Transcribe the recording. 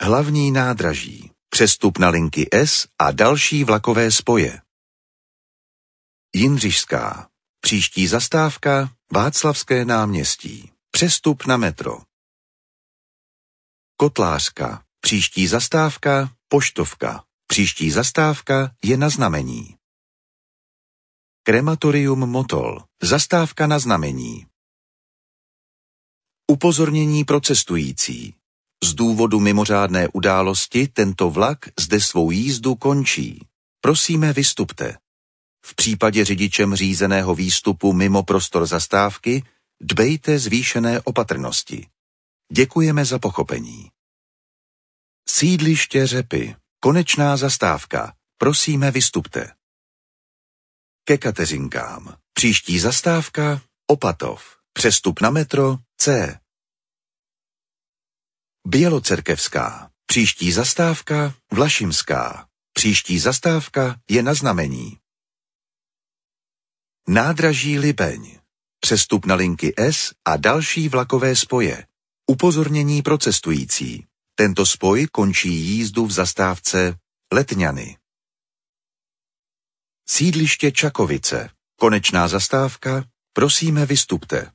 Hlavní nádraží. Přestup na linky S a další vlakové spoje. Jindřišská. Příští zastávka Václavské náměstí. Přestup na metro. Kotlářka. Příští zastávka Poštovka. Příští zastávka je na Znamení. Krematorium Motol. Zastávka na Znamení. Upozornění pro cestující. Z důvodu mimořádné události tento vlak zde svou jízdu končí. Prosíme, vystupte. V případě řidičem řízeného výstupu mimo prostor zastávky dbejte zvýšené opatrnosti. Děkujeme za pochopení. Sídliště Řepy. Konečná zastávka. Prosíme, vystupte. Ke Kateřinkám. Příští zastávka Opatov. Přestup na metro C. Bělocerkevská. Příští zastávka Vlašimská. Příští zastávka je na Znamení. Nádraží Libeň. Přestup na linky S a další vlakové spoje. Upozornění pro cestující. Tento spoj končí jízdu v zastávce Letňany. Sídliště Čakovice. Konečná zastávka. Prosíme, vystupte.